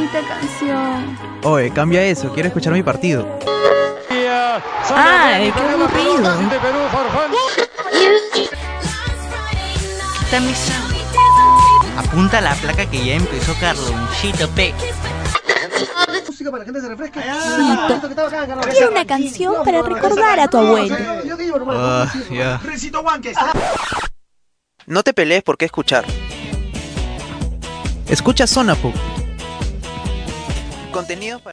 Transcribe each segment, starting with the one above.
bonita canción. Oye, cambia eso, quiero escuchar mi partido. ¡Ay, qué aburrido! Quita mi sangre. Apunta a la placa que ya empezó Carlonchito P. Música para que la gente se refresque. Quiero una canción para recordar a tu abuelo. Ya. Recito Huanques. No te pelees por qué escuchar. Escucha Zona Pop. Contenido para...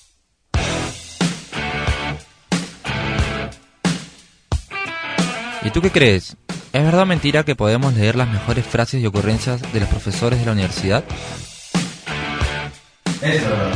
¿Y tú qué crees? ¿Es verdad o mentira que podemos leer las mejores frases y ocurrencias de los profesores de la universidad? Es verdad.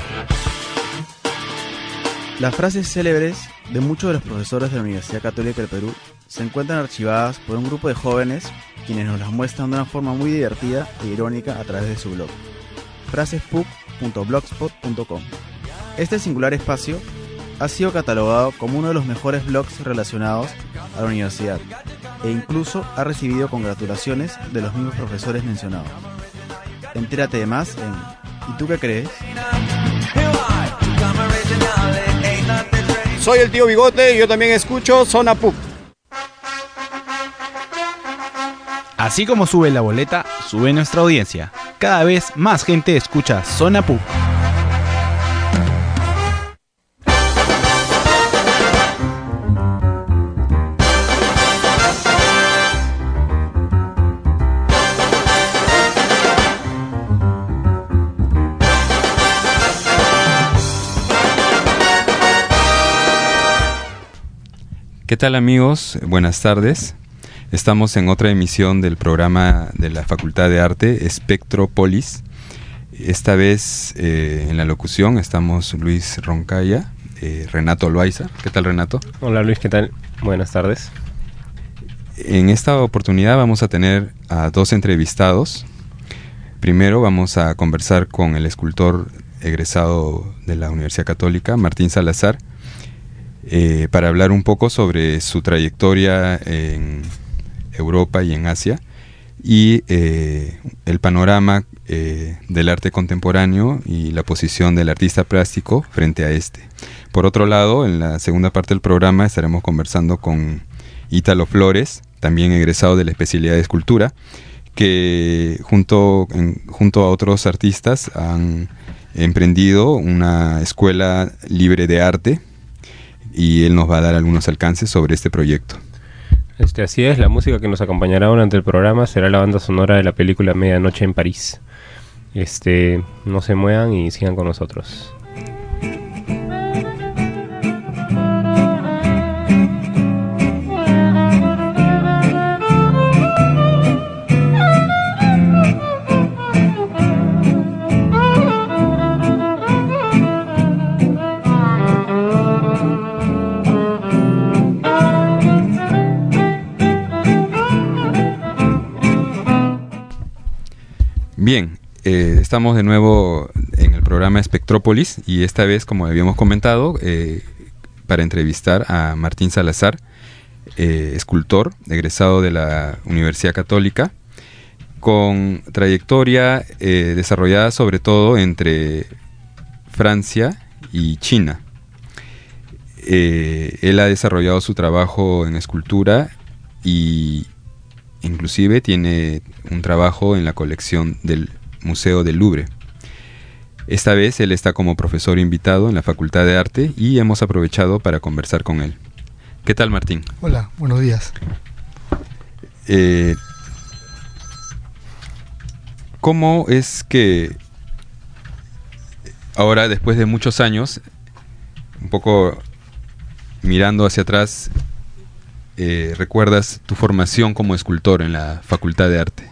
Las frases célebres de muchos de los profesores de la Universidad Católica del Perú se encuentran archivadas por un grupo de jóvenes quienes nos las muestran de una forma muy divertida e irónica a través de su blog, frasespuc.blogspot.com. Este singular espacio ha sido catalogado como uno de los mejores blogs relacionados a la universidad e incluso ha recibido congratulaciones de los mismos profesores mencionados. Entérate de más en ¿Y tú qué crees? Soy el tío Bigote y yo también escucho Zona Pup. Así como sube la boleta, sube nuestra audiencia. Cada vez más gente escucha Zona Pup. ¿Qué tal amigos? Buenas tardes. Estamos en otra emisión del programa de la Facultad de Arte, Espectrópolis. Esta vez en la locución estamos Luis Roncaya, Renato Loaiza. ¿Qué tal, Renato? Hola Luis, ¿qué tal? Buenas tardes. En esta oportunidad vamos a tener a dos entrevistados. Primero vamos a conversar con el escultor egresado de la Universidad Católica, Martín Salazar, para hablar un poco sobre su trayectoria en Europa y en Asia y el panorama del arte contemporáneo y la posición del artista plástico frente a este. Por otro lado, en la segunda parte del programa estaremos conversando con Ítalo Flores, también egresado de la especialidad de escultura, que junto a otros artistas han emprendido una escuela libre de arte, y él nos va a dar algunos alcances sobre este proyecto. Así es, la música que nos acompañará durante el programa será la banda sonora de la película Medianoche en París. No se muevan y sigan con nosotros. Bien, estamos de nuevo en el programa Espectrópolis y esta vez, como habíamos comentado, para entrevistar a Martín Salazar, escultor egresado de la Universidad Católica, con trayectoria desarrollada sobre todo entre Francia y China. Él ha desarrollado su trabajo en escultura y inclusive tiene un trabajo en la colección del Museo del Louvre. Esta vez él está como profesor invitado en la Facultad de Arte y hemos aprovechado para conversar con él. ¿Qué tal, Martín? Hola, buenos días. ¿Cómo es que ahora, después de muchos años, un poco mirando hacia atrás, recuerdas tu formación como escultor en la Facultad de Arte?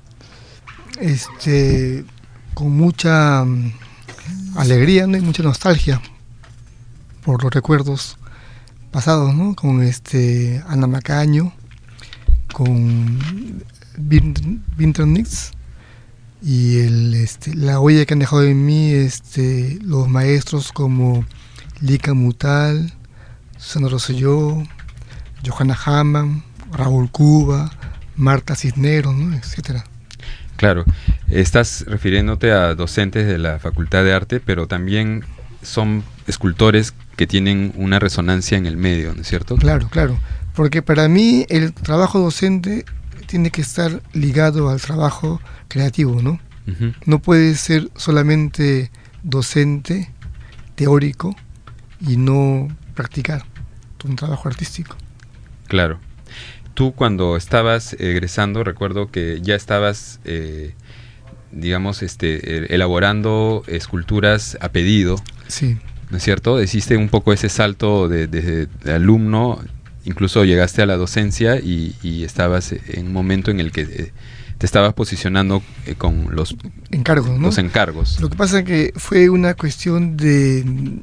Con mucha alegría, ¿no? Y mucha nostalgia por los recuerdos pasados, ¿no? Con Ana Macaño, con Vintronnix y la huella que han dejado en mí los maestros como Lika Mutal, Susana Rosselló, Johanna Hamann, Raúl Cuba, Marta Cisneros, ¿no? Etcétera. Claro. Estás refiriéndote a docentes de la Facultad de Arte, pero también son escultores que tienen una resonancia en el medio, ¿no es cierto? Claro, claro, porque para mí el trabajo docente tiene que estar ligado al trabajo creativo, ¿no? Uh-huh. No puede ser solamente docente, teórico, y no practicar un trabajo artístico. Claro. Tú cuando estabas egresando, recuerdo que ya estabas, digamos, elaborando esculturas a pedido. Sí. ¿No es cierto? Hiciste un poco ese salto de alumno, incluso llegaste a la docencia y estabas en un momento en el que te estabas posicionando con los encargos, ¿no? Los encargos. Lo que pasa es que fue una cuestión de...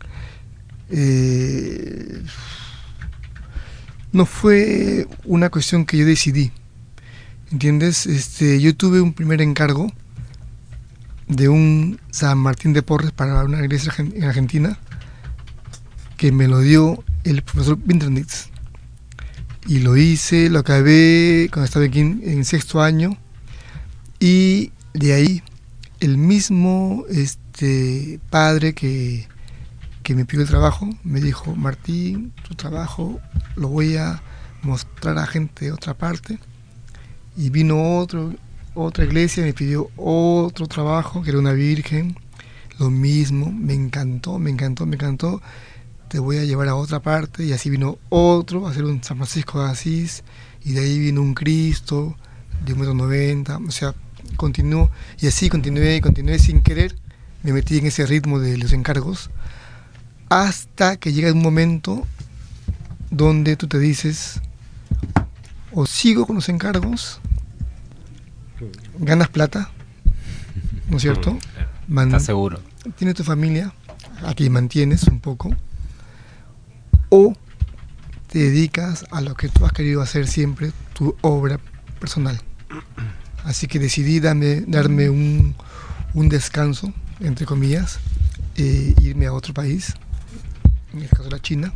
no fue una cuestión que yo decidí, ¿entiendes? Yo tuve un primer encargo de un San Martín de Porres para una iglesia en Argentina, que me lo dio el profesor Winternitz, y lo hice, lo acabé cuando estaba aquí en sexto año, y de ahí el mismo padre que me pidió el trabajo me dijo: Martín, tu trabajo lo voy a mostrar a gente de otra parte. Y vino otra iglesia, me pidió otro trabajo, que era una virgen, lo mismo, me encantó, te voy a llevar a otra parte. Y así vino otro, a hacer un San Francisco de Asís, y de ahí vino un Cristo de 1,90 m, o sea, continuó, y así continué sin querer, me metí en ese ritmo de los encargos, hasta que llega un momento donde tú te dices: o sigo con los encargos, ganas plata, ¿no es cierto? ¿Estás seguro? Tienes tu familia, aquí mantienes un poco, o te dedicas a lo que tú has querido hacer siempre, tu obra personal. Así que decidí darme un descanso, entre comillas, irme a otro país, en el caso de la China,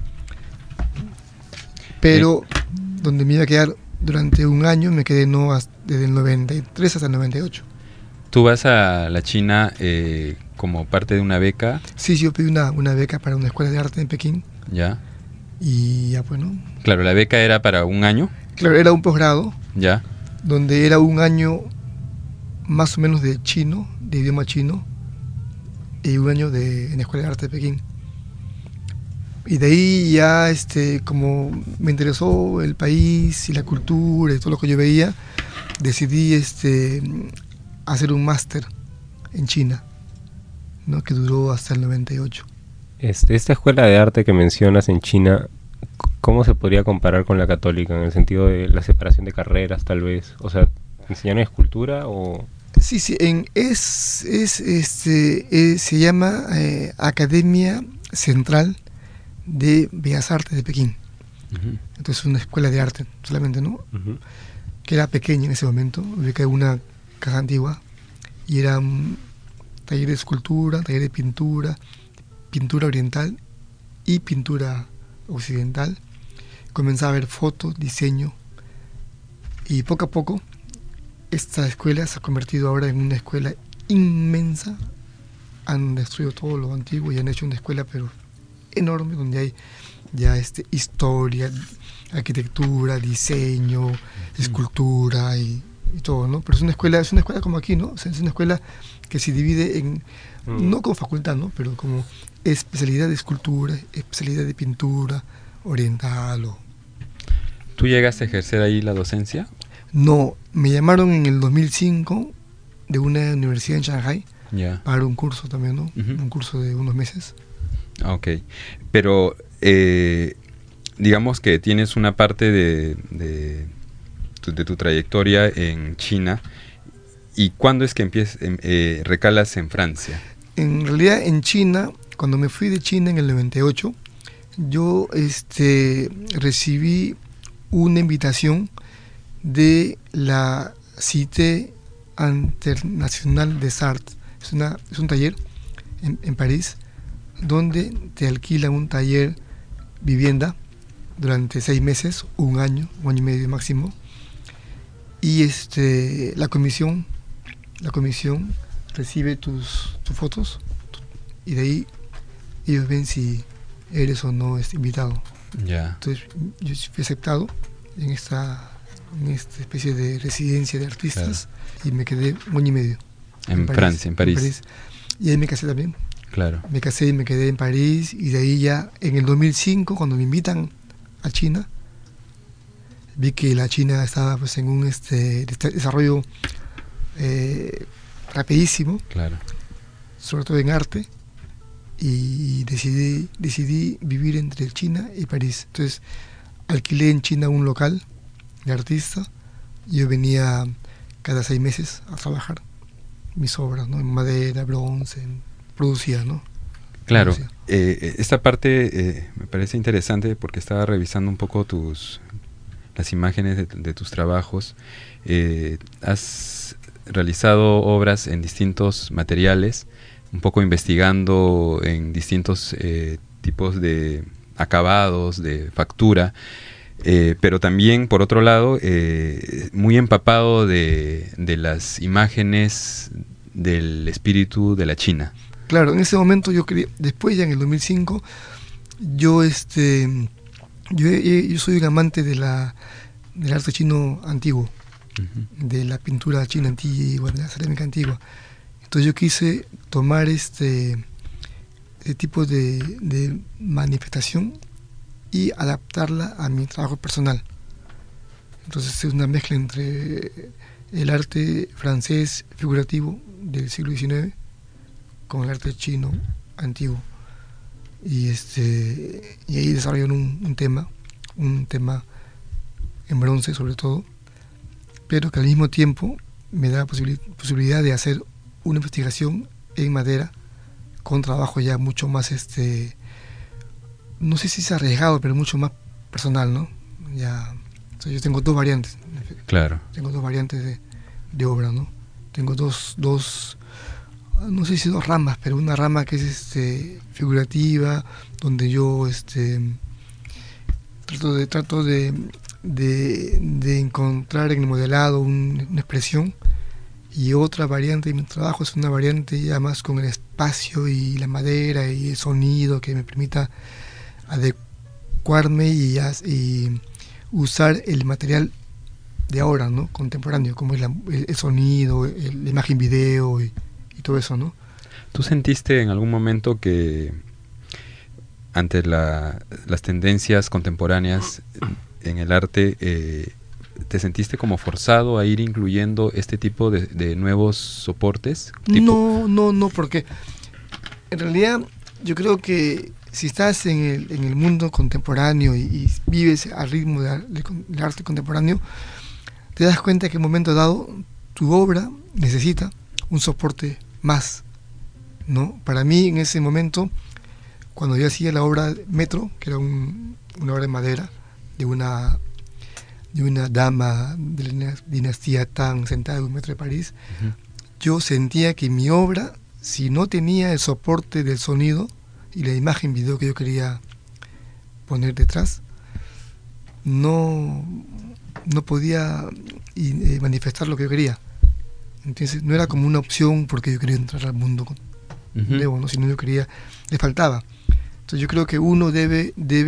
pero donde me iba a quedar durante un año, me quedé desde el 93 hasta el 98. ¿Tú vas a la China como parte de una beca? Sí, yo pedí una beca para una escuela de arte en Pekín. Ya. Y ya, bueno. Claro, ¿la beca era para un año? Claro, era un posgrado. Ya. Donde era un año más o menos de chino, de idioma chino, y un año en la escuela de arte de Pekín. Y de ahí ya, como me interesó el país y la cultura y todo lo que yo veía, decidí hacer un máster en China, ¿no? Que duró hasta el 98. Esta escuela de arte que mencionas en China, ¿cómo se podría comparar con la católica en el sentido de la separación de carreras, tal vez? O sea, ¿enseñan escultura o...? Sí, se llama Academia Central de Bellas Artes de Pekín. Uh-huh. Entonces es una escuela de arte solamente, ¿no? Uh-huh. Que era pequeña en ese momento, ubicada en una caja antigua, y era un taller de escultura, taller de pintura, pintura oriental y pintura occidental. Comenzaba a ver fotos, diseño, y poco a poco esta escuela se ha convertido ahora en una escuela inmensa. Han destruido todo lo antiguo y han hecho una escuela pero enorme, donde hay ya historia, arquitectura, diseño, escultura y todo, ¿no? Pero es una escuela como aquí, ¿no? O sea, es una escuela que se divide en, no como facultad, ¿no? Pero como especialidad de escultura, especialidad de pintura oriental. ¿Tú llegaste a ejercer ahí la docencia? No, me llamaron en el 2005 de una universidad en Shanghai, ya, para un curso también, ¿no? Uh-huh. Un curso de unos meses. Ok, pero digamos que tienes una parte de tu trayectoria en China. ¿Y cuándo es que recalas en Francia? En realidad en China, cuando me fui de China en el 98, yo recibí una invitación de la Cité Internationale des Arts. Es un taller en París, donde te alquilan un taller vivienda durante 6 meses, un año y medio máximo, y la comisión la comisión recibe tus fotos y de ahí ellos ven si eres o no invitado. Ya. Entonces yo fui aceptado en esta especie de residencia de artistas, claro. Y me quedé un año y medio. En Francia, en París. Y ahí me casé también. Claro. Me casé y me quedé en París, y de ahí ya en el 2005, cuando me invitan a China, vi que la China estaba pues en un desarrollo rapidísimo, claro. Sobre todo en arte, y decidí vivir entre China y París. Entonces alquilé en China un local de artista, y yo venía cada 6 meses a trabajar mis obras, ¿no? En madera, bronce, producía, ¿no? Claro, esta parte me parece interesante porque estaba revisando un poco las imágenes de tus trabajos. Has realizado obras en distintos materiales, un poco investigando en distintos tipos de acabados, de factura, pero también, por otro lado, muy empapado de las imágenes del espíritu de la China. Claro, en ese momento yo quería, después ya en el 2005, yo soy un amante del arte chino antiguo, de la pintura china antigua, de la cerámica antigua. Entonces yo quise tomar este tipo de manifestación y adaptarla a mi trabajo personal. Entonces es una mezcla entre el arte francés figurativo del siglo XIX con el arte chino antiguo, y ahí desarrollaron un tema en bronce sobre todo, pero que al mismo tiempo me da posibilidad de hacer una investigación en madera con trabajo ya mucho más no sé si es arriesgado, pero mucho más personal, ¿no? Ya, o sea, yo tengo 2 variantes. Claro. Tengo 2 variantes de obra, ¿no? Tengo dos, no sé si 2 ramas, pero una rama que es figurativa, donde yo trato de encontrar en el modelado una expresión, y otra variante de mi trabajo es una variante ya más con el espacio y la madera y el sonido que me permita adecuarme y usar el material de ahora, ¿no? Contemporáneo, como es el sonido, la imagen video y todo eso, ¿no? ¿Tú sentiste en algún momento que ante las tendencias contemporáneas en el arte te sentiste como forzado a ir incluyendo este tipo de nuevos soportes? No, porque en realidad yo creo que si estás en el mundo contemporáneo y vives al ritmo del arte contemporáneo, te das cuenta que en un momento dado tu obra necesita un soporte más, ¿no? Para mí, en ese momento, cuando yo hacía la obra Metro, que era una obra de madera de una dama de la dinastía Tang sentada en un metro de París, yo sentía que mi obra, si no tenía el soporte del sonido y la imagen video que yo quería poner detrás, no podía manifestar lo que yo quería. Entonces no era como una opción porque yo quería entrar al mundo nuevo, ¿no? Sino yo quería, le faltaba. Entonces yo creo que uno debe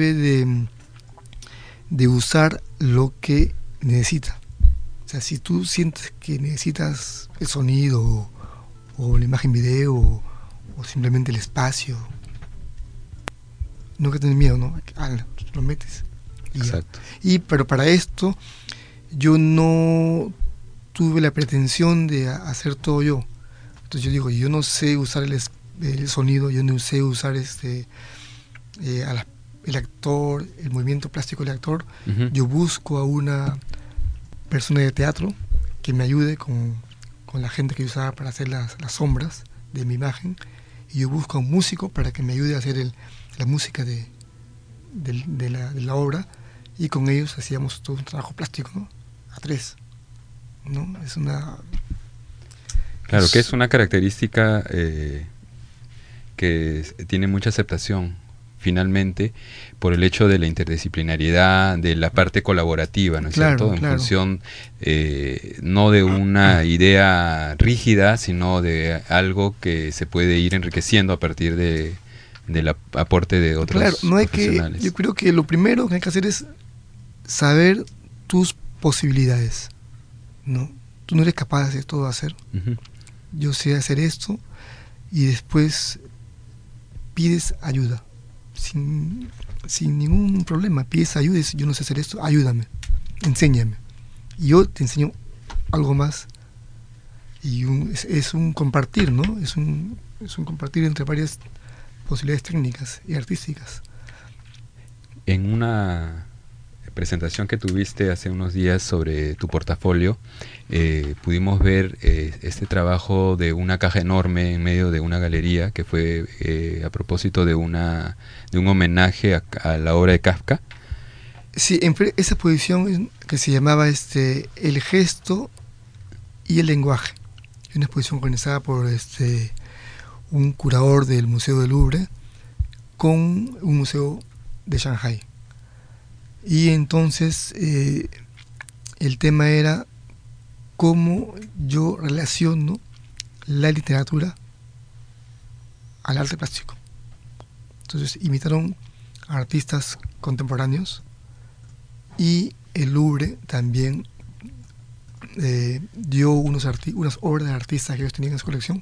de usar lo que necesita. O sea, si tú sientes que necesitas el sonido o la imagen video o simplemente el espacio, no que tener miedo, ¿no? Lo metes. Exacto. Pero para esto yo no tuve la pretensión de hacer todo yo. Entonces yo digo, yo no sé usar el sonido, yo no sé usar el actor, el movimiento plástico del actor. Yo busco a una persona de teatro que me ayude con la gente que yo usaba para hacer las sombras de mi imagen, y yo busco a un músico para que me ayude a hacer la música de la obra, y con ellos hacíamos todo un trabajo plástico, ¿no? A 3, ¿no? Claro, que es una característica que tiene mucha aceptación finalmente por el hecho de la interdisciplinariedad, de la parte colaborativa, ¿no es cierto? En función no de una idea rígida, sino de algo que se puede ir enriqueciendo a partir del aporte de otros profesionales. Yo creo que lo primero que hay que hacer es saber tus posibilidades, ¿no? Tú no eres capaz de todo hacer. Yo sé hacer esto, y después pides ayuda sin ningún problema. Pides ayuda y dices, yo no sé hacer esto, ayúdame, enséñame, y yo te enseño algo más. Y es un compartir, ¿no? Es un compartir entre varias posibilidades técnicas y artísticas. En una presentación que tuviste hace unos días sobre tu portafolio, pudimos ver este trabajo de una caja enorme en medio de una galería, que fue a propósito de un homenaje a la obra de Kafka. Sí, esa exposición que se llamaba El gesto y el lenguaje, una exposición organizada por un curador del Museo del Louvre con un museo de Shanghái. Y entonces el tema era cómo yo relaciono la literatura al arte plástico. Entonces invitaron a artistas contemporáneos, y el Louvre también dio unas obras de artistas que ellos tenían en su colección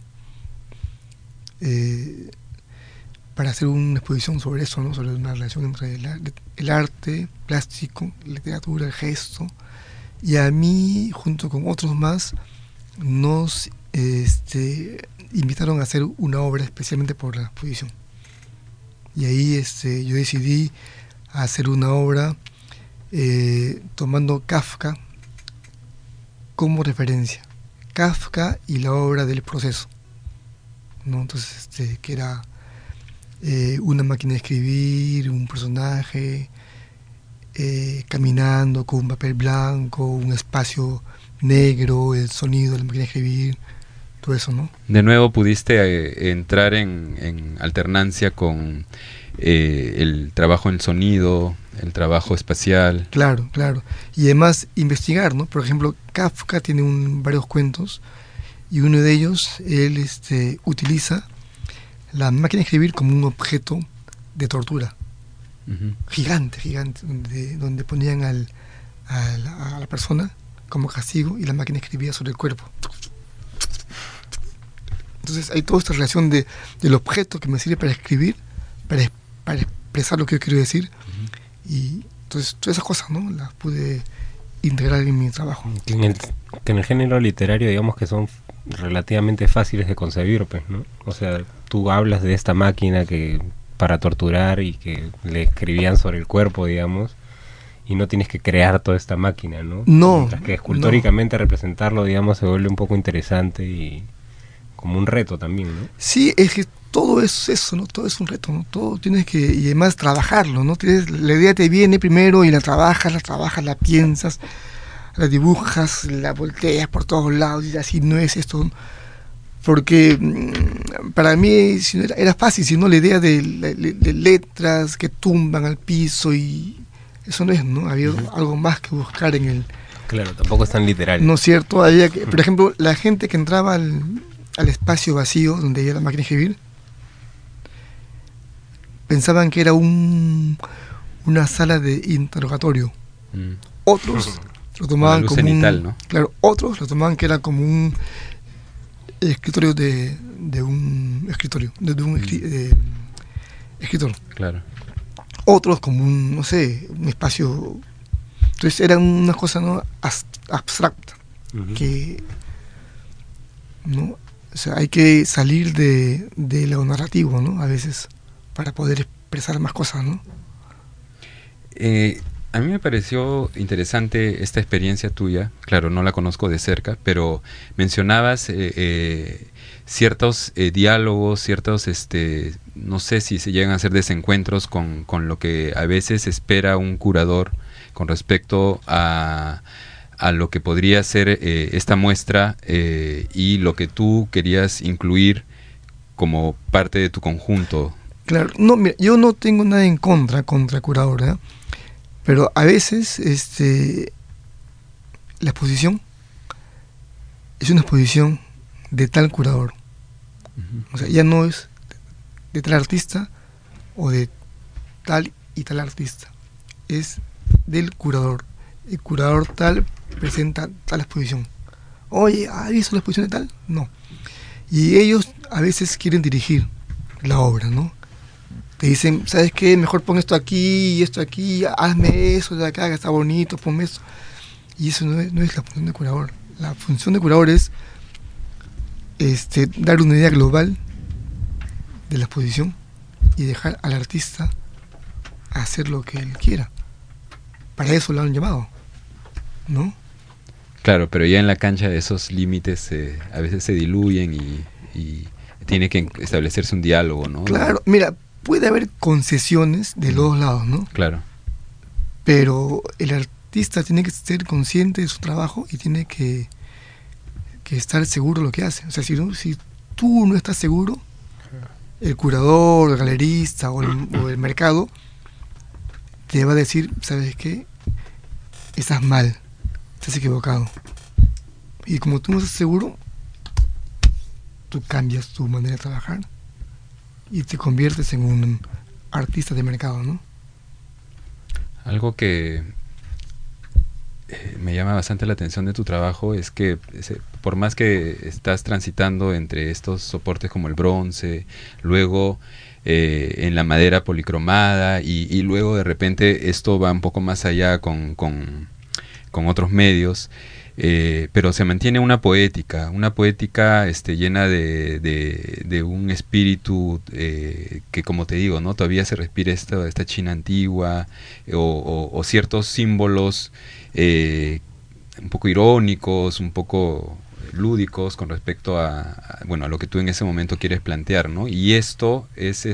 para hacer una exposición sobre eso, ¿no? Sobre una relación entre el arte plástico, la literatura, el gesto. Y a mí, junto con otros más, nos invitaron a hacer una obra especialmente por la exposición. Y ahí yo decidí hacer una obra tomando Kafka como referencia. Kafka y la obra del proceso, ¿no? Entonces, que era una máquina de escribir, un personaje caminando con un papel blanco, un espacio negro, el sonido de la máquina de escribir, todo eso, ¿no? De nuevo pudiste entrar en alternancia con el trabajo en sonido, el trabajo espacial. Claro, claro. Y además investigar, ¿no? Por ejemplo, Kafka tiene varios cuentos, y uno de ellos, él utiliza la máquina de escribir como un objeto de tortura. Gigante, donde ponían a la persona como castigo, y la máquina escribía sobre el cuerpo. Entonces hay toda esta relación del objeto que me sirve para escribir, para expresar lo que yo quiero decir. Y entonces todas esas cosas, ¿no? Las pude integrar en mi trabajo. Que en el género literario, digamos que son relativamente fáciles de concebir, pues, ¿no? O sea, tú hablas de esta máquina que para torturar y que le escribían sobre el cuerpo, digamos, y no tienes que crear toda esta máquina, ¿no? No. Mientras que escultóricamente representarlo, digamos, se vuelve un poco interesante y como un reto también, ¿no? Sí, es que todo es eso, ¿no? Todo es un reto, ¿no? Todo tienes que, y además trabajarlo, ¿no? La idea te viene primero y la trabajas, la piensas, la dibujas, la volteas por todos lados, y así no es esto. Porque para mí era fácil, sino la idea de letras que tumban al piso, y eso no es, ¿no? Había algo más que buscar en el... Claro, tampoco es tan literal. ¿No es cierto? Había que, por ejemplo, la gente que entraba al espacio vacío donde había la máquina de escribir, pensaban que era una sala de interrogatorio. Otros lo tomaban como cenital, ¿no? Claro, otros lo tomaban que era como un escritorio de un escritor. Claro. Otros como un espacio. Entonces era una cosa, ¿no? abstracta, que, ¿no? O sea, hay que salir de lo narrativo, ¿no? A veces, para poder expresar más cosas, ¿no? A mí me pareció interesante esta experiencia tuya. Claro, no la conozco de cerca, pero mencionabas ciertos diálogos, ciertos, no sé si se llegan a hacer desencuentros con lo que a veces espera un curador con respecto a lo que podría ser esta muestra y lo que tú querías incluir como parte de tu conjunto. Claro, no, mira, yo no tengo nada en contra curador, ¿verdad? Pero a veces la exposición es una exposición de tal curador. O sea, ya no es de tal artista o de tal y tal artista. Es del curador. El curador tal presenta tal exposición. Oye, ¿has visto la exposición de tal? No. Y ellos a veces quieren dirigir la obra, ¿no? Te dicen, ¿sabes qué? Mejor pon esto aquí y esto aquí, hazme eso de acá, que está bonito, ponme eso. Y eso no es la función de curador. La función de curador es dar una idea global de la exposición y dejar al artista hacer lo que él quiera. Para eso lo han llamado, ¿no? Claro, pero ya en la cancha esos límites a veces se diluyen y tiene que establecerse un diálogo, ¿no? Claro, mira, puede haber concesiones de los dos lados, ¿no? Claro. Pero el artista tiene que ser consciente de su trabajo y tiene que estar seguro de lo que hace. O sea, si tú no estás seguro, el curador, el galerista o el mercado te va a decir, ¿sabes qué? Estás mal, estás equivocado. Y como tú no estás seguro, tú cambias tu manera de trabajar y te conviertes en un artista de mercado, ¿no? Algo que me llama bastante la atención de tu trabajo es que por más que estás transitando entre estos soportes como el bronce, luego en la madera policromada y luego de repente esto va un poco más allá con otros medios, pero se mantiene una poética llena de un espíritu que, como te digo, ¿no? Todavía se respira esta China antigua o ciertos símbolos un poco irónicos, un poco lúdicos con respecto a lo que tú en ese momento quieres plantear, ¿no? Y esto es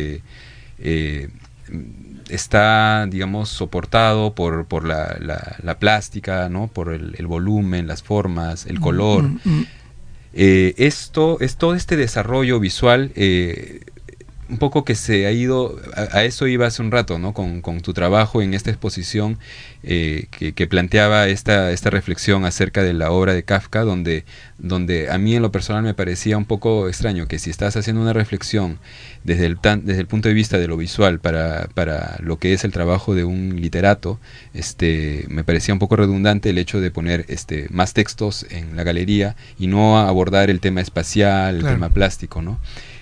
está, digamos, soportado por la plástica, ¿no? Por el volumen, las formas, el color. Esto es todo este desarrollo visual, un poco que se ha ido, a eso iba hace un rato, ¿no? Con tu trabajo en esta exposición que planteaba esta reflexión acerca de la obra de Kafka, donde a mí en lo personal me parecía un poco extraño que si estás haciendo una reflexión desde el punto de vista de lo visual para lo que es el trabajo de un literato, me parecía un poco redundante el hecho de poner más textos en la galería y no abordar el tema espacial, el tema plástico, ¿no?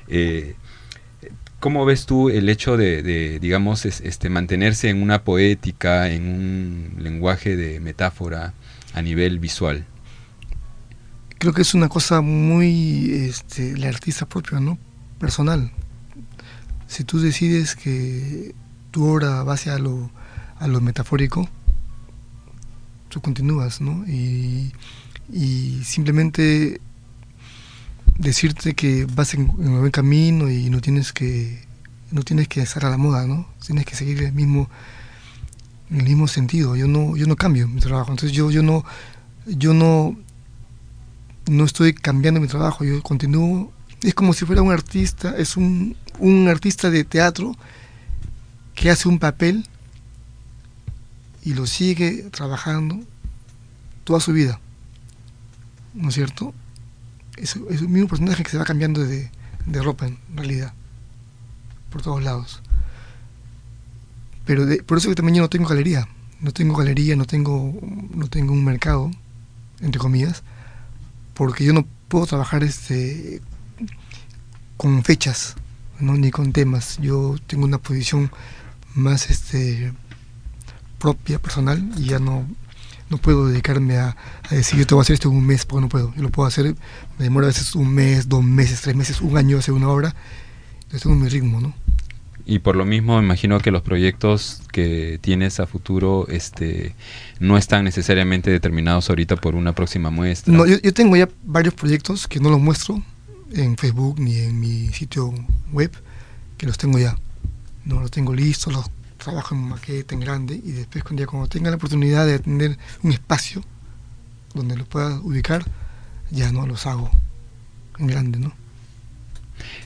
¿Cómo ves tú el hecho de digamos, mantenerse en una poética, en un lenguaje de metáfora a nivel visual? Creo que es una cosa muy el artista propio, ¿no? Personal. Si tú decides que tu obra va hacia lo metafórico, tú continúas, ¿no? Y simplemente decirte que vas en el buen camino y no tienes que estar a la moda, ¿no? Tienes que seguir el mismo sentido. Yo no cambio mi trabajo, entonces yo no estoy cambiando mi trabajo, yo continúo. Es como si fuera un artista, es un artista de teatro que hace un papel y lo sigue trabajando toda su vida, ¿no es cierto? Es un mismo personaje que se va cambiando de ropa en realidad, por todos lados. Pero por eso que también yo no tengo galería, no tengo un mercado, entre comillas, porque yo no puedo trabajar con fechas, ¿no? Ni con temas. Yo tengo una posición más propia, personal, y ya no puedo dedicarme a decir yo te voy a hacer esto en un mes, porque no puedo. Yo lo puedo hacer, me demora a veces un mes, 2 meses, 3 meses, un año hacer una obra. Yo tengo mi ritmo, ¿no? Y por lo mismo me imagino que los proyectos que tienes a futuro no están necesariamente determinados ahorita por una próxima muestra. No, yo tengo ya varios proyectos que no los muestro en Facebook ni en mi sitio web, que los tengo ya. No los tengo listos, los trabajo en maqueta en grande, y después cuando tenga la oportunidad de tener un espacio donde los pueda ubicar, ya no los hago en grande, ¿no? Un poco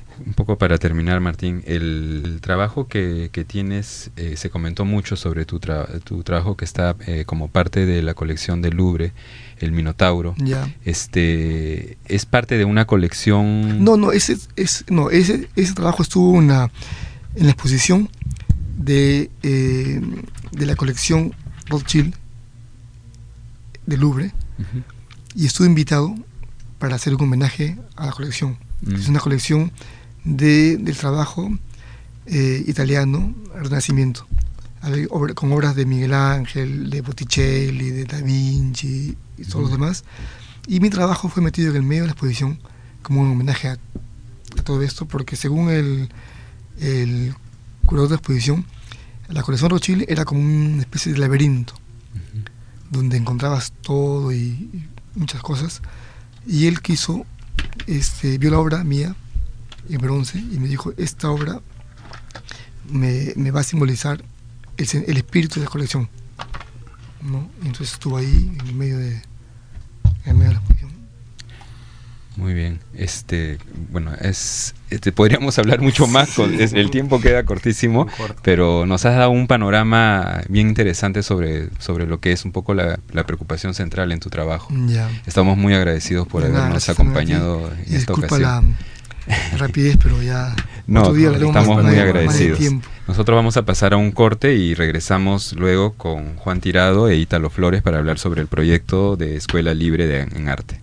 poco para terminar, Martín. El trabajo que tienes, se comentó mucho sobre tu trabajo que está como parte de la colección del Louvre, el Minotauro. Ya. ¿Es parte de una colección? No, ese trabajo estuvo en la exposición de la colección Rothschild del Louvre, y estuve invitado para hacer un homenaje a la colección. Es una colección del trabajo italiano, Renacimiento, con obras de Miguel Ángel, de Botticelli, de Da Vinci y todos los demás. Y mi trabajo fue metido en el medio de la exposición como un homenaje a todo esto, porque según el curador de la exposición, la colección Rothschild era como una especie de laberinto, donde encontrabas todo y muchas cosas, y él vio la obra mía en bronce y me dijo: esta obra me va a simbolizar el espíritu de la colección, ¿no? Y entonces estuvo ahí en medio de la exposición. Muy bien. Bueno, podríamos hablar mucho más, el tiempo queda cortísimo, pero nos has dado un panorama bien interesante sobre lo que es un poco la preocupación central en tu trabajo. Ya. Estamos muy agradecidos por habernos acompañado en esta ocasión. La rapidez, pero ya no, estamos muy agradecidos. Nosotros vamos a pasar a un corte y regresamos luego con Juan Tirado e Ítalo Flores para hablar sobre el proyecto de Escuela Libre en Arte.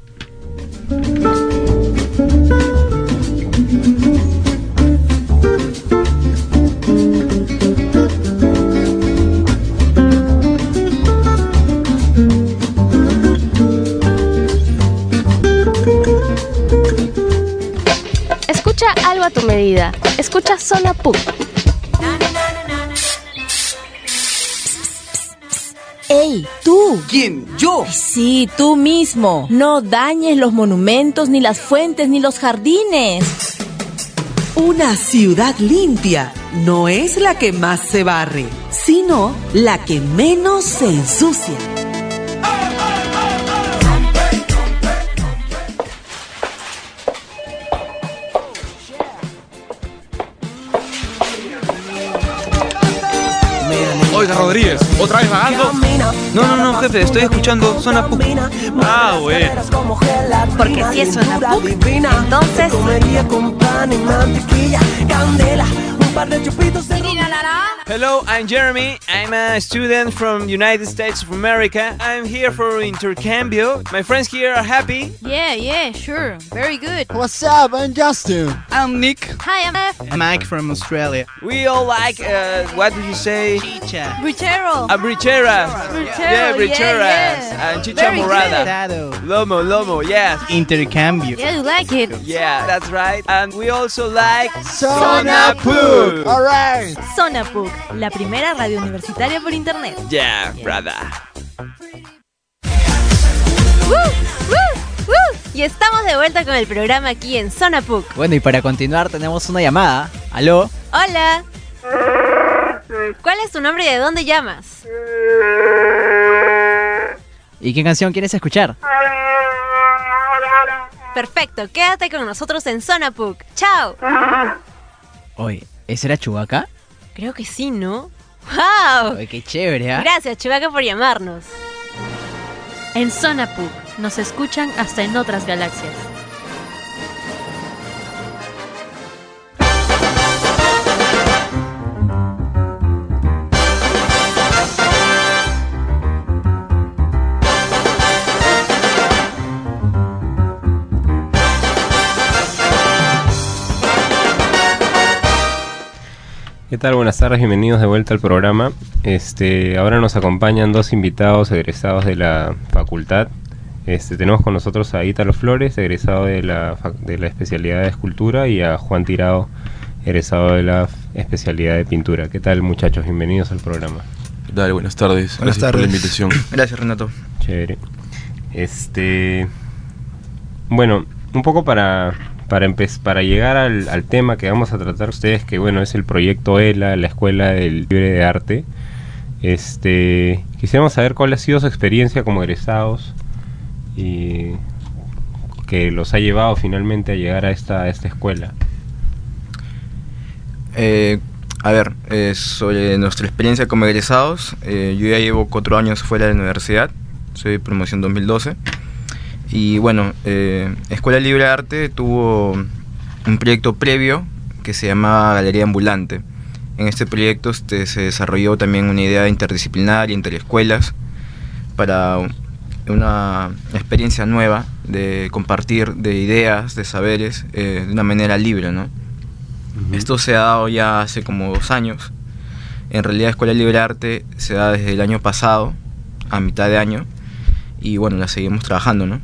Escucha algo a tu medida. Escucha Zona PUC. ¡Ey, tú! ¿Quién? ¿Yo? Sí, tú mismo. No dañes los monumentos, ni las fuentes, ni los jardines. Una ciudad limpia no es la que más se barre, sino la que menos se ensucia. Oiga, Rodríguez, ¿otra vez vagando? No, jefe, estoy escuchando Zona PUC. Ah, bueno. Porque si es Zona PUC, entonces... Hello, I'm Jeremy. I'm a student from United States of America. I'm here for intercambio. My friends here are happy. Yeah, sure. Very good. What's up? I'm Justin. I'm Nick. Hi, I'm F. I'm Mike from Australia. We all like, what did you say? Chicha. Brichero. Bricheras. Yeah, bricheras. And chicha morada. Lomo, yes. Intercambio. Yeah, you like it. Yeah, that's right. And we also like Zona PUC. All right. Zona PUC, la primera radio universitaria por internet. Yeah, brother. Y estamos de vuelta con el programa aquí en Zona PUC. Bueno, y para continuar tenemos una llamada. ¿Aló? Hola. ¿Cuál es tu nombre y de dónde llamas? ¿Y qué canción quieres escuchar? Perfecto, quédate con nosotros en Zona PUC. ¡Chao! Oye, ¿ese era Chewbacca? Creo que sí, ¿no? ¡Wow! Oye, qué chévere, ¿eh? Gracias, Chewbacca, por llamarnos. En Zona PUC nos escuchan hasta en otras galaxias. ¿Qué tal? Buenas tardes, bienvenidos de vuelta al programa. Ahora nos acompañan dos invitados egresados de la facultad. Tenemos con nosotros a Ítalo Flores, egresado de la especialidad de escultura, y a Juan Tirado, egresado de la especialidad de pintura. ¿Qué tal, muchachos? Bienvenidos al programa. Dale, buenas tardes. Buenas Gracias tardes por la invitación. Gracias, Renato. Chévere. Bueno, un poco para llegar al tema que vamos a tratar ustedes, que bueno, es el proyecto ELA, la Escuela del Libre de Arte. Quisiéramos saber cuál ha sido su experiencia como egresados y que los ha llevado finalmente a llegar a esta escuela. Sobre nuestra experiencia como egresados, yo ya llevo 4 años fuera de la universidad, soy promoción 2012, y bueno, Escuela Libre de Arte tuvo un proyecto previo que se llamaba Galería Ambulante. En este proyecto se desarrolló también una idea interdisciplinaria entre escuelas para una experiencia nueva de compartir de ideas, de saberes, de una manera libre, ¿no? Esto se ha dado ya hace como 2 años. En realidad Escuela Libre de Arte se da desde el año pasado, a mitad de año, y bueno, la seguimos trabajando, ¿no?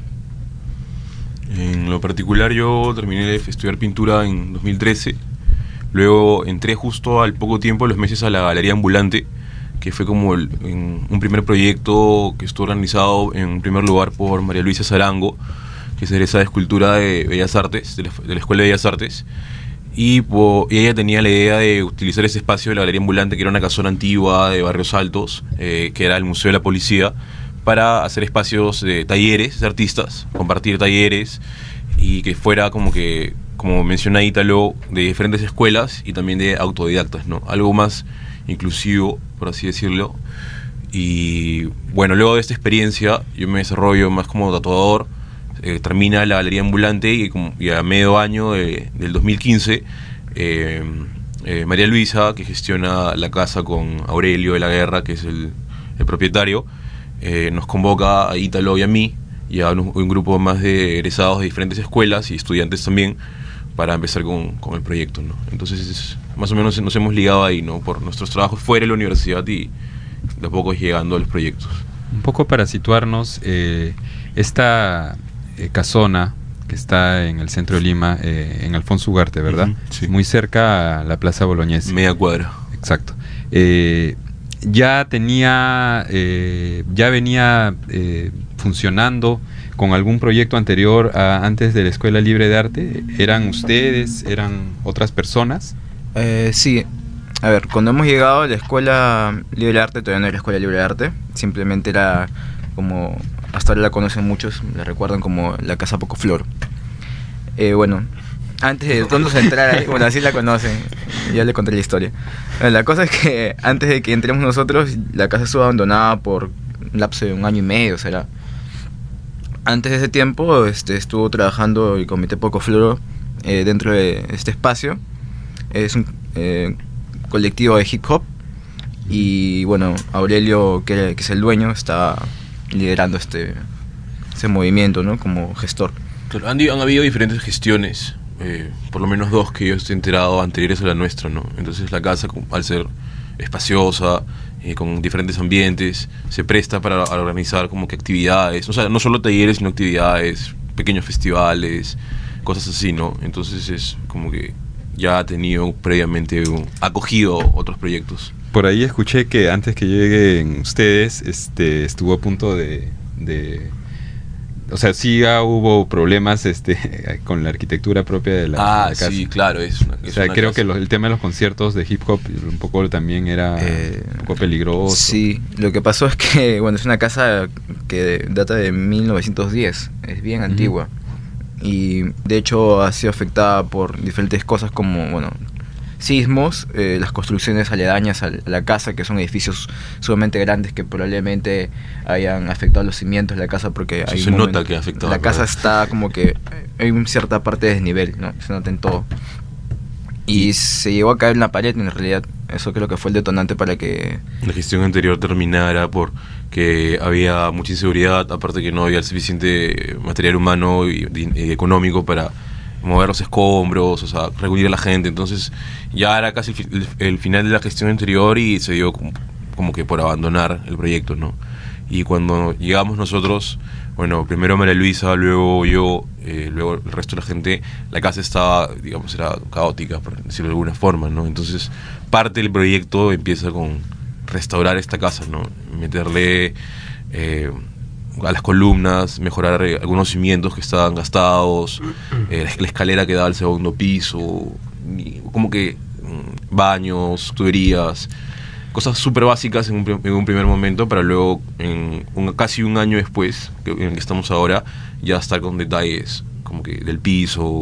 En lo particular yo terminé de estudiar pintura en 2013, luego entré justo al poco tiempo, los meses, a la Galería Ambulante, que fue como un primer proyecto que estuvo organizado en primer lugar por María Luisa Zarango, que es egresada de Escultura de Bellas Artes, de la Escuela de Bellas Artes, y ella tenía la idea de utilizar ese espacio de la Galería Ambulante, que era una casona antigua de Barrios Altos, que era el Museo de la Policía, para hacer espacios de talleres de artistas, compartir talleres, y que fuera como menciona Ítalo, de diferentes escuelas y también de autodidactas, ¿no? Algo más inclusivo, por así decirlo. Y bueno, luego de esta experiencia yo me desarrollo más como tatuador. Termina la Galería Ambulante y a medio año del 2015 María Luisa, que gestiona la casa con Aurelio de la Guerra, que es el propietario, nos convoca a Ítalo y a mí y a un grupo más de egresados de diferentes escuelas y estudiantes también, para empezar con el proyecto, ¿no? Entonces más o menos nos hemos ligado ahí, ¿no? Por nuestros trabajos fuera de la universidad y de a poco llegando a los proyectos. Un poco para situarnos, esta casona que está en el centro de Lima, en Alfonso Ugarte, ¿verdad? Sí. Muy cerca a la Plaza Boloñesa. Media cuadra. Exacto. Ya venía funcionando con algún proyecto anterior antes de la Escuela Libre de Arte. ¿Eran ustedes? ¿Eran otras personas? Sí. A ver, cuando hemos llegado a la Escuela Libre de Arte, todavía no era Escuela Libre de Arte, simplemente era como, hasta ahora la conocen muchos, la recuerdan como la Casa Pocoflor. Bueno, antes de todos entrar ahí, bueno, así la conocen, ya le conté la historia. La cosa es que antes de que entremos nosotros, la casa estuvo abandonada por un lapso de 1 año y medio, será. Antes de ese tiempo estuvo trabajando el Comité Pocoflor dentro de este espacio. Es un colectivo de hip hop, y bueno, Aurelio, que es el dueño, está liderando ese movimiento, ¿no? Como gestor. Claro, han habido diferentes gestiones, por lo menos 2 que yo estoy enterado, anteriores a la nuestra, ¿no? Entonces la casa, al ser espaciosa, con diferentes ambientes, se presta para organizar como que actividades, o sea, no solo talleres, sino actividades, pequeños festivales, cosas así, ¿no? Entonces es como que ya ha tenido previamente acogido otros proyectos. Por ahí escuché que antes que lleguen ustedes, estuvo a punto de o sea, sí hubo problemas con la arquitectura propia de la casa. Sí, claro, o sea, creo que el tema de los conciertos de hip hop un poco también era un poco peligroso. Sí, lo que pasó es que, bueno, es una casa que data de 1910, es bien antigua, y de hecho ha sido afectada por diferentes cosas como, bueno, sismos, las construcciones aledañas a la casa, que son edificios sumamente grandes que probablemente hayan afectado los cimientos de la casa, porque sí, se nota que ha afectado. La casa está como que hay una cierta parte de desnivel, ¿no? Se nota en todo. Y se llegó a caer en la pared, en realidad. Eso creo que fue el detonante para que la gestión anterior terminara, porque había mucha inseguridad, aparte que no había el suficiente material humano y económico para mover los escombros, o sea, reunir a la gente. Entonces ya era casi el final de la gestión anterior y se dio como que por abandonar el proyecto, ¿no? Y cuando llegamos nosotros, bueno, primero María Luisa, luego yo, luego el resto de la gente, la casa estaba, digamos, era caótica, por decirlo de alguna forma, ¿no? Entonces parte del proyecto empieza con restaurar esta casa, ¿no? Meterle a las columnas, mejorar algunos cimientos que estaban gastados, la escalera que daba al segundo piso, como que baños, tuberías, cosas súper básicas en un primer momento, para luego, casi 1 año después, en el que estamos ahora, ya estar con detalles como que del piso,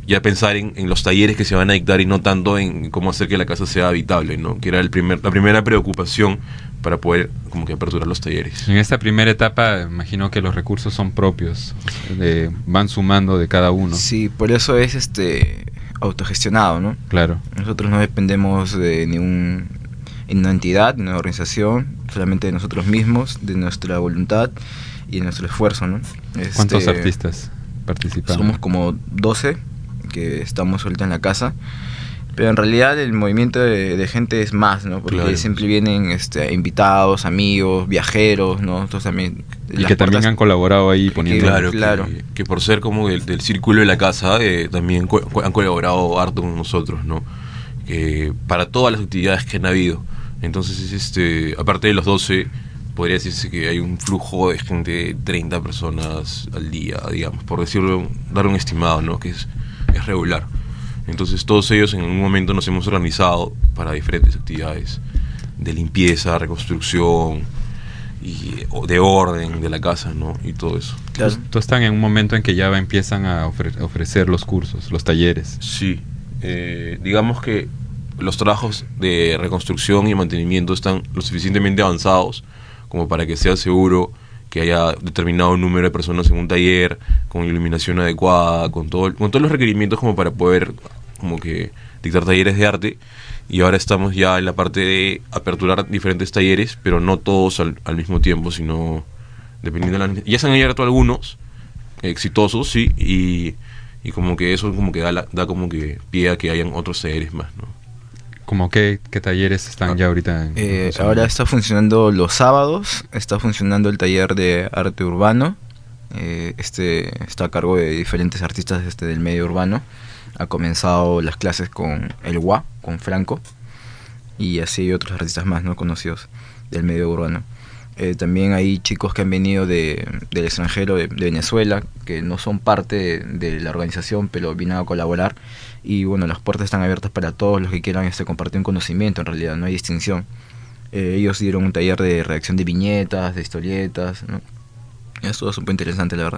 ya pensar en los talleres que se van a dictar y no tanto en cómo hacer que la casa sea habitable, ¿no? Que era la primera preocupación para poder como que aperturar los talleres. En esta primera etapa, imagino que los recursos son propios, van sumando de cada uno. Sí, por eso es autogestionado, ¿no? Claro. Nosotros no dependemos de ninguna entidad, ni una organización, solamente de nosotros mismos, de nuestra voluntad y de nuestro esfuerzo, ¿no? ¿Cuántos artistas participan? Somos como 12 que estamos ahorita en la casa, pero en realidad el movimiento de gente es más, ¿no? Porque claro, siempre vienen invitados, amigos, viajeros, ¿no? Nosotros también... Y que también han colaborado ahí poniendo... Claro. Que por ser como del círculo de la casa, también han colaborado harto con nosotros, ¿no? Para todas las actividades que han habido. Entonces, aparte de los 12, podría decirse que hay un flujo de gente de 30 personas al día, digamos, por decirlo, dar un estimado, ¿no? Que es regular. Entonces todos ellos en un momento nos hemos organizado para diferentes actividades de limpieza, reconstrucción y de orden de la casa, ¿no? Y todo eso. Claro. Entonces están en un momento en que ya empiezan a ofrecer los cursos, los talleres. Sí, digamos que los trabajos de reconstrucción y mantenimiento están lo suficientemente avanzados como para que sea seguro que haya determinado número de personas en un taller, con iluminación adecuada, con todos los requerimientos como para poder como que dictar talleres de arte. Y ahora estamos ya en la parte de aperturar diferentes talleres, pero no todos al mismo tiempo, sino dependiendo de ya se han abierto algunos exitosos, sí, y como que eso como que da como que pie a que hayan otros talleres más, ¿no? ¿Cómo qué talleres están ya ahorita? Ahora está funcionando los sábados, está funcionando el taller de arte urbano. Está a cargo de diferentes artistas del medio urbano. Ha comenzado las clases con el Gua, con Franco, y así hay otros artistas más no conocidos del medio urbano. También hay chicos que han venido del extranjero, de Venezuela, que no son parte de la organización, pero vienen a colaborar. Y bueno, las puertas están abiertas para todos los que quieran compartir un conocimiento. En realidad no hay distinción. Ellos dieron un taller de redacción de viñetas, de historietas, ¿no? Eso es súper interesante, la verdad.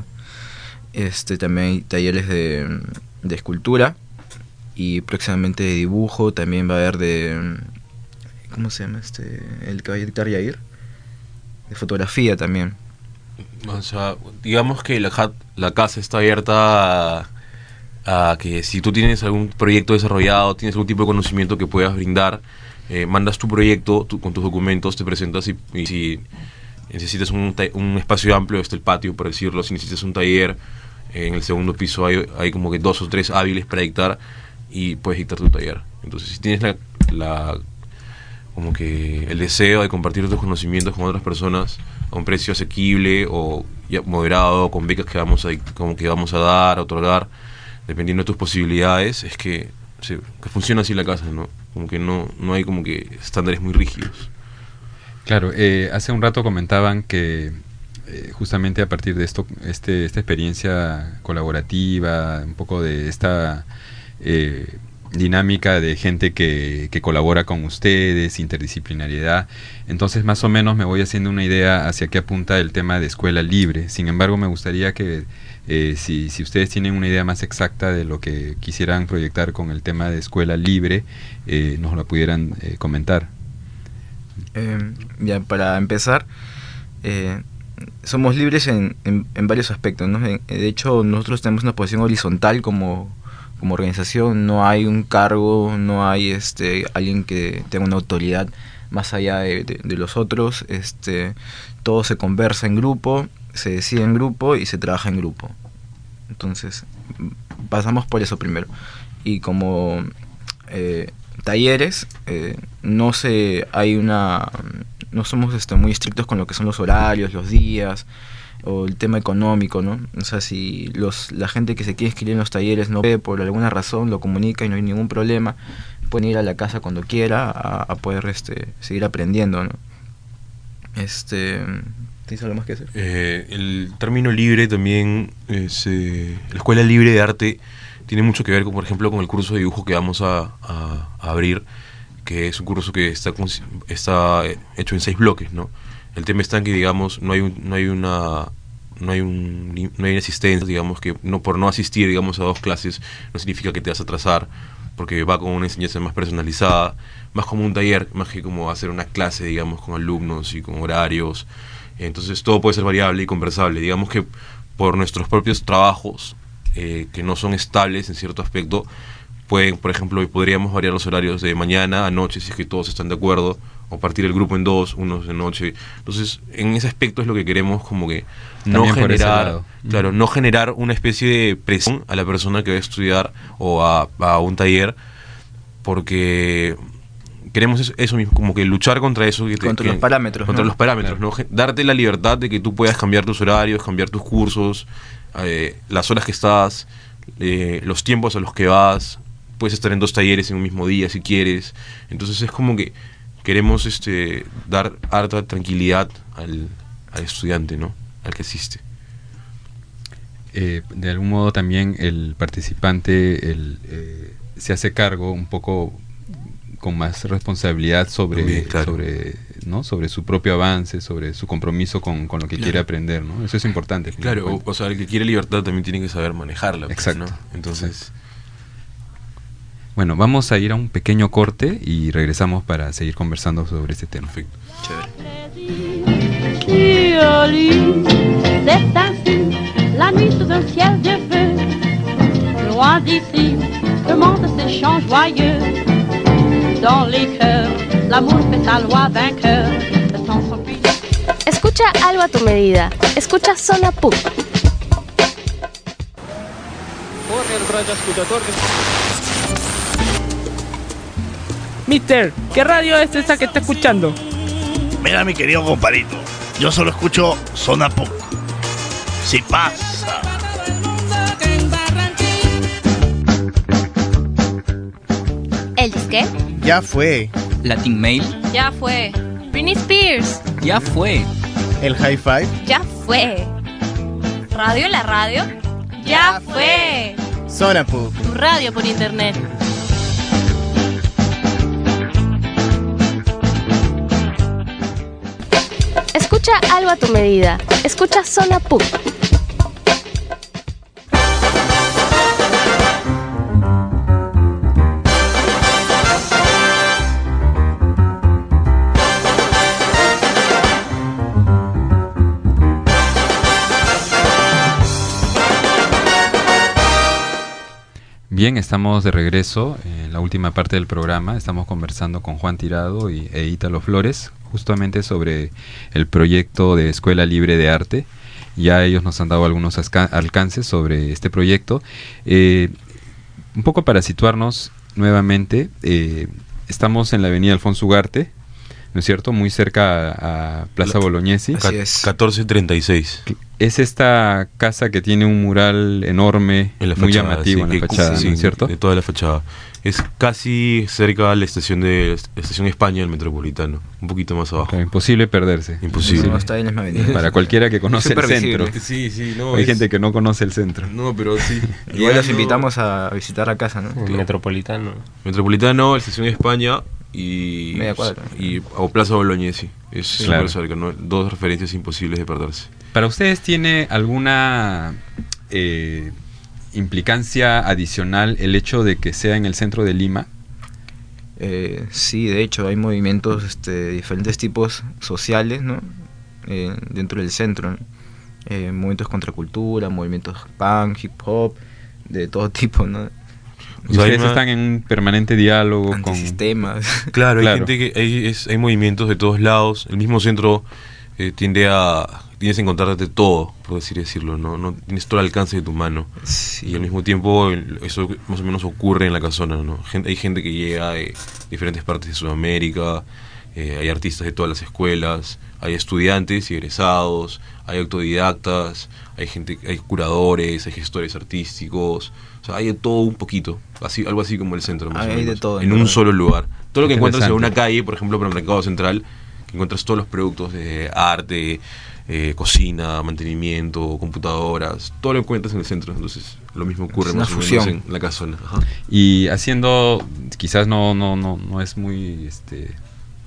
También hay talleres de escultura y próximamente de dibujo. También va a haber de... ¿cómo se llama? El que va a dictar Yair. De fotografía también. O sea, digamos que la casa está abierta a que si tú tienes algún proyecto desarrollado, tienes algún tipo de conocimiento que puedas brindar, mandas tu proyecto con tus documentos, te presentas y si necesitas un espacio amplio, el patio, por decirlo, si necesitas un taller, en el segundo piso hay como que 2 o 3 hábiles para dictar y puedes dictar tu taller. Entonces, si tienes como que el deseo de compartir tus conocimientos con otras personas a un precio asequible o ya moderado, con becas que vamos a dar, a otorgar, dependiendo de tus posibilidades, es que funciona así la casa, ¿no? Como que no hay como que estándares muy rígidos. Claro, hace un rato comentaban que justamente a partir de esta experiencia colaborativa, un poco de esta dinámica de gente que colabora con ustedes, interdisciplinariedad, entonces más o menos me voy haciendo una idea hacia qué apunta el tema de escuela libre. Sin embargo, me gustaría que si ustedes tienen una idea más exacta de lo que quisieran proyectar con el tema de escuela libre, nos lo pudieran comentar. Ya, para empezar, somos libres en varios aspectos, ¿no? De hecho, nosotros tenemos una posición horizontal como organización. No hay un cargo, no hay alguien que tenga una autoridad más allá de los otros. Todo se conversa en grupo, se decide en grupo y se trabaja en grupo. Entonces pasamos por eso primero. Y como talleres, no somos muy estrictos con lo que son los horarios, los días o el tema económico, ¿no? O sea, si la gente que se quiere inscribir en los talleres no ve por alguna razón, lo comunica y no hay ningún problema, pueden ir a la casa cuando quiera a poder seguir aprendiendo, ¿no? ¿Tienes algo más que hacer? El término libre también la escuela libre de arte tiene mucho que ver con, por ejemplo, con el curso de dibujo que vamos a abrir, que es un curso que está hecho en 6 bloques, ¿no? El tema está en que, digamos, no hay una no hay una asistencia, digamos, que no por no asistir, digamos, a 2 clases no significa que te vas a atrasar, porque va con una enseñanza más personalizada, más como un taller, más que como hacer una clase, digamos, con alumnos y con horarios. Entonces todo puede ser variable y conversable. Digamos que por nuestros propios trabajos, que no son estables en cierto aspecto, por ejemplo, podríamos variar los horarios de mañana a noche si es que todos están de acuerdo, o partir el grupo en 2, unos de noche. Entonces, en ese aspecto es lo que queremos, como que no generar, claro, no generar una especie de presión a la persona que va a estudiar o a un taller, porque queremos eso mismo, como que luchar contra eso, contra los parámetros, contra ¿no? los parámetros, ¿no? Darte la libertad de que tú puedas cambiar tus horarios, cambiar tus cursos, las horas que estás, los tiempos a los que vas. Puedes estar en 2 talleres en un mismo día si quieres. Entonces es como que queremos dar harta tranquilidad al estudiante, ¿no? Al que asiste. De algún modo también el participante se hace cargo un poco con más responsabilidad sobre su propio avance, sobre su compromiso con lo que quiere aprender, ¿no? Eso es importante. Claro, o sea, el que quiere libertad también tiene que saber manejarla. Exacto. ¿No? Entonces... Exacto. Bueno, vamos a ir a un pequeño corte y regresamos para seguir conversando sobre este tema. Perfecto. Chévere. C'est ainsi, la nuit sous un ciel de feu. Loin d'ici, le monde s'échange joyeux. Dans les cœurs, l'amour fait sa loi vainqueur. Le temps s'enfuit. Escucha algo a tu medida. Escucha Zona PUC. Mister, ¿qué radio es esa que está escuchando? Mira, mi querido compadrito, yo solo escucho Zona PUC. Si pasa. ¿El disque? Ya fue. Latin Mail. Ya fue. Britney Spears. Ya fue. El Hi-Fi. Ya fue. ¿Radio en la radio? Ya fue. Zona PUC. Tu radio por internet. Escucha algo a tu medida. Escucha Zona PUC. Bien, estamos de regreso en la última parte del programa. Estamos conversando con Juan Tirado e Ítalo Flores justamente sobre el proyecto de Escuela Libre de Arte. Ya ellos nos han dado algunos alcances sobre este proyecto. Un poco para situarnos nuevamente, estamos en la avenida Alfonso Ugarte, ¿no es cierto? Muy cerca a Plaza Bolognesi. Así es. 1436. Es esta casa que tiene un mural enorme, muy llamativo en la fachada, ¿no es cierto? De toda la fachada. Es casi cerca a la estación España del Metropolitano, un poquito más abajo. Claro, imposible perderse. Imposible. No, está en la misma avenida. Para cualquiera que conoce el centro. Sí, no, hay gente que no conoce el centro. No, pero sí. Igual los invitamos a visitar la casa, ¿no? El Metropolitano. Metropolitano, estación España y media cuadra. O Plaza Bolognesi. Es claro. súper cerca, ¿no? 2 referencias imposibles de perderse. ¿Para ustedes tiene alguna implicancia adicional el hecho de que sea en el centro de Lima? Sí, de hecho hay movimientos de diferentes tipos sociales, ¿no? Dentro del centro, ¿no? Movimientos contra cultura, movimientos punk, hip hop, de todo tipo, ¿no? Ustedes están en un permanente diálogo con sistemas. Claro, hay gente que hay movimientos de todos lados. El mismo centro tienes a encontrarte todo, por así decirlo, no tienes todo el alcance de tu mano. Sí. Y al mismo tiempo eso más o menos ocurre en la casona, ¿no? Hay gente que llega de diferentes partes de Sudamérica, hay artistas de todas las escuelas, hay estudiantes y egresados, hay autodidactas, hay curadores, hay gestores artísticos, o sea, hay de todo un poquito, algo así como el centro, más o menos, de todo, en un solo lugar. Todo lo que encuentras en una calle, por ejemplo, por el Mercado Central, que encuentras todos los productos de arte, cocina, mantenimiento, computadoras, todo lo encuentras en el centro. Entonces lo mismo ocurre más o menos en la casona. Ajá. Y haciendo, quizás no es muy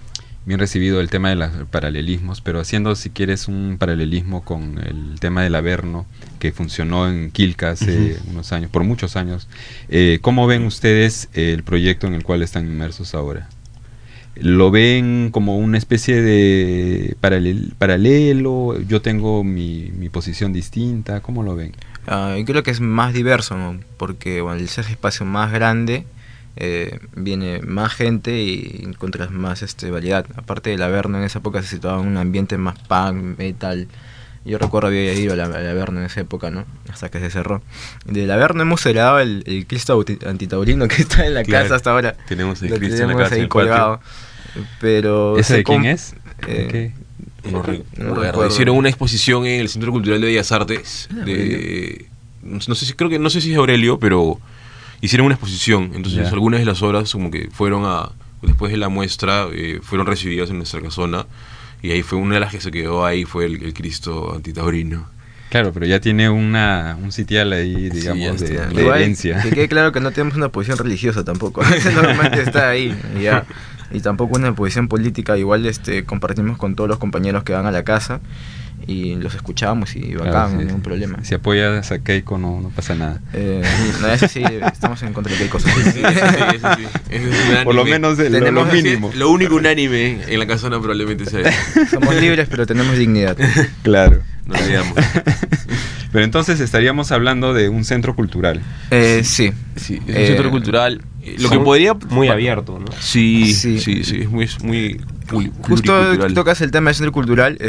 bien recibido el tema de los paralelismos, pero haciendo, si quieres, un paralelismo con el tema del Averno, que funcionó en Quilca hace unos años, por muchos años. ¿Cómo ven ustedes el proyecto en el cual están inmersos ahora? ¿Lo ven como una especie de paralelo? ¿Yo tengo mi posición distinta? ¿Cómo lo ven? Yo creo que es más diverso, ¿no? Porque bueno, el ser espacio más grande, viene más gente y encuentras más variedad. Aparte del Averno, en esa época se situaba en un ambiente más punk, metal. Yo recuerdo había ido al Averno en esa época, ¿no? Hasta que se cerró. Del Averno hemos cerrado el Cristo antitaurino que está en la casa hasta ahora. Tenemos el Cristo en la casa, ahí en el colgado. Pero ¿Ese de quién es? No recuerdo. Hicieron una exposición en el Centro Cultural de Bellas Artes no sé si es Aurelio, pero hicieron una exposición. Entonces algunas de las obras como que fueron después de la muestra, fueron recibidas en nuestra casona, y ahí fue una de las que se quedó ahí, fue el Cristo antitaurino. Claro, pero ya tiene un sitial ahí, digamos, de herencia. Que quede claro que no tenemos una posición religiosa tampoco. Normalmente está ahí, ya. Y tampoco una posición política. Igual compartimos con todos los compañeros que van a la casa y los escuchamos y bacán, claro, no hay ningún problema. Si apoyas a Keiko no pasa nada. No, eso sí, estamos en contra de Keiko. Sí. Por lo menos lo mínimo. Lo único unánime en la casona probablemente sea eso. Somos libres, pero tenemos dignidad. Claro. No olvidamos. Pero entonces estaríamos hablando de un centro cultural. Sí, es un centro cultural. Lo que podría muy abierto, ¿no? Sí, es muy justo tocas el tema del centro cultural,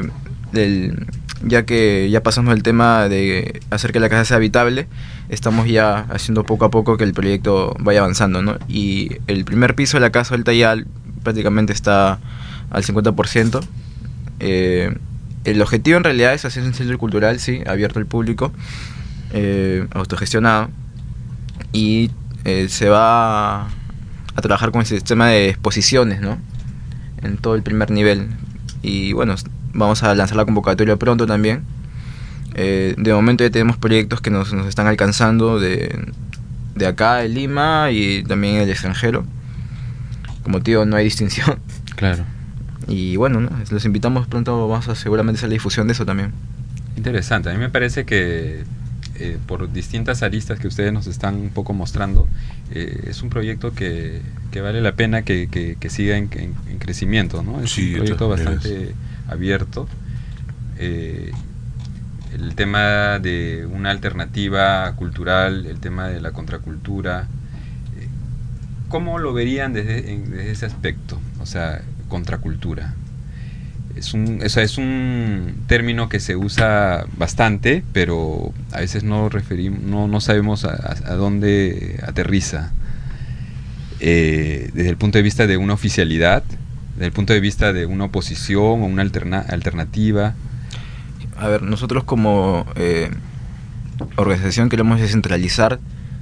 ya que ya pasamos el tema de hacer que la casa sea habitable, estamos ya haciendo poco a poco que el proyecto vaya avanzando, ¿no? Y el primer piso de la casa ahorita ya prácticamente está al 50%. El objetivo en realidad es hacer un centro cultural, sí, abierto al público, autogestionado, y se va a trabajar con el sistema de exposiciones, ¿no? En todo el primer nivel. Y bueno, vamos a lanzar la convocatoria pronto también. De momento ya tenemos proyectos que nos están alcanzando de acá, de Lima, y también el extranjero. Como te digo, no hay distinción. Claro. Y bueno, ¿no? Los invitamos pronto, vamos a seguramente hacer la difusión de eso también. Interesante, a mí me parece que por distintas aristas que ustedes nos están un poco mostrando, es un proyecto que vale la pena que siga en crecimiento, ¿no? Es un proyecto bastante abierto. El tema de una alternativa cultural, el tema de la contracultura, ¿cómo lo verían desde ese aspecto? O sea, contracultura. Es un término que se usa bastante, pero a veces no sabemos a dónde aterriza. Desde el punto de vista de una oficialidad, desde el punto de vista de una oposición o una alternativa. A ver, nosotros como organización queremos descentralizar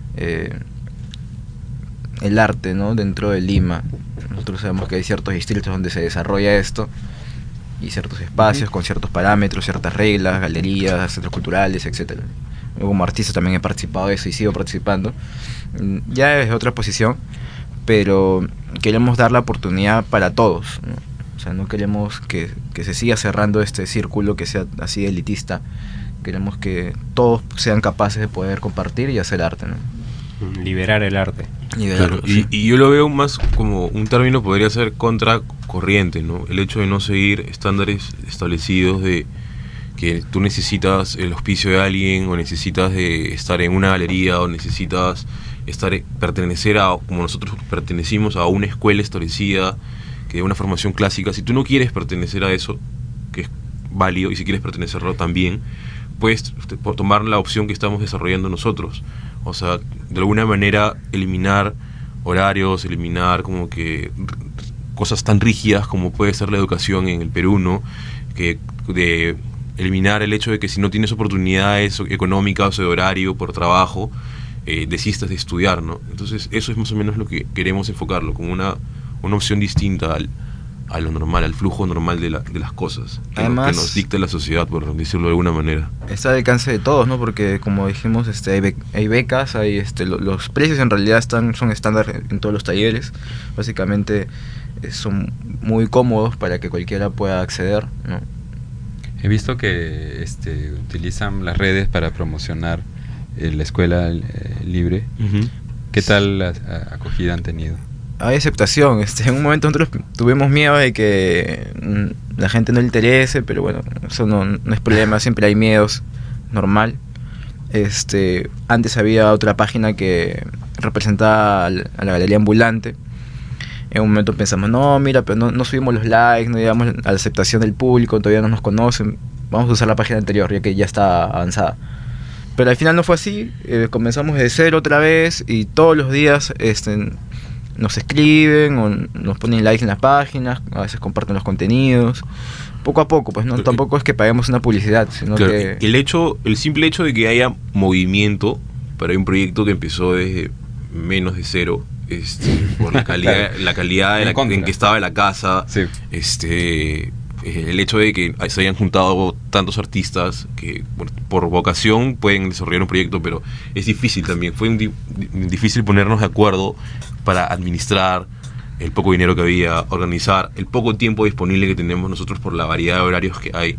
el arte, ¿no? Dentro de Lima. Nosotros sabemos que hay ciertos distritos donde se desarrolla esto, y ciertos espacios con ciertos parámetros, ciertas reglas, galerías, centros culturales, etcétera. Yo como artista también he participado de eso y sigo participando. Ya es otra posición, pero queremos dar la oportunidad para todos, ¿no? O sea, no queremos que se siga cerrando este círculo que sea así elitista. Queremos que todos sean capaces de poder compartir y hacer arte, ¿no? Liberar el arte. Claro, y yo lo veo más como un término, podría ser contracorriente, ¿no? El hecho de no seguir estándares establecidos de que tú necesitas el auspicio de alguien, o necesitas de estar en una galería, o necesitas pertenecer como nosotros pertenecimos a una escuela establecida, que de una formación clásica. Si tú no quieres pertenecer a eso, que es válido, y si quieres pertenecerlo también, puedes tomar la opción que estamos desarrollando nosotros. O sea, de alguna manera eliminar horarios, eliminar como que cosas tan rígidas como puede ser la educación en el Perú, ¿no? Que de eliminar el hecho de que si no tienes oportunidades económicas o de horario por trabajo, desistas de estudiar, ¿no? Entonces eso es más o menos lo que queremos enfocarlo, como una opción distinta a lo normal, al flujo normal de las cosas, Además, que nos dicta la sociedad, por decirlo de alguna manera. Está al alcance de todos, ¿no? Porque como dijimos, hay becas, hay los precios en realidad son estándar en todos los talleres. Básicamente son muy cómodos para que cualquiera pueda acceder, ¿no? He visto que utilizan las redes para promocionar la escuela libre. ¿Qué tal la acogida han tenido? Hay aceptación. En un momento nosotros tuvimos miedo de que la gente no le interese, pero bueno, eso no es problema, siempre hay miedos, normal. Antes había otra página que representaba a la galería ambulante. En un momento pensamos, no, mira, pero no subimos los likes, no llegamos a la aceptación del público, todavía no nos conocen, vamos a usar la página anterior, ya que ya está avanzada. Pero al final no fue así, comenzamos de cero otra vez y todos los días nos escriben o nos ponen likes en las páginas, a veces comparten los contenidos, poco a poco, pues no, tampoco es que paguemos una publicidad, sino claro, que... El simple hecho de que haya movimiento para un proyecto que empezó desde menos de cero, por la calidad, claro, la calidad en que estaba la casa, sí. El hecho de que se hayan juntado tantos artistas que por vocación pueden desarrollar un proyecto, pero es difícil también, fue difícil ponernos de acuerdo para administrar el poco dinero que había, organizar el poco tiempo disponible que tenemos nosotros por la variedad de horarios que hay,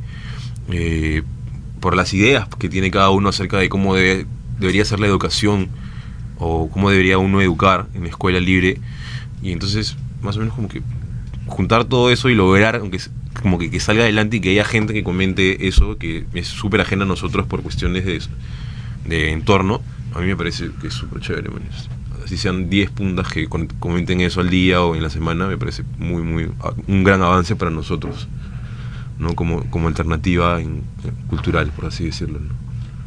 por las ideas que tiene cada uno acerca de cómo debería ser la educación o cómo debería uno educar en la escuela libre. Y entonces más o menos como que juntar todo eso y lograr aunque como que salga adelante y que haya gente que comente eso que es súper ajena a nosotros por cuestiones de entorno, a mí me parece que es súper chévere, man. Así sean 10 puntas que comenten eso al día o en la semana, me parece un gran avance para nosotros, ¿no? Como alternativa cultural, por así decirlo, ¿no?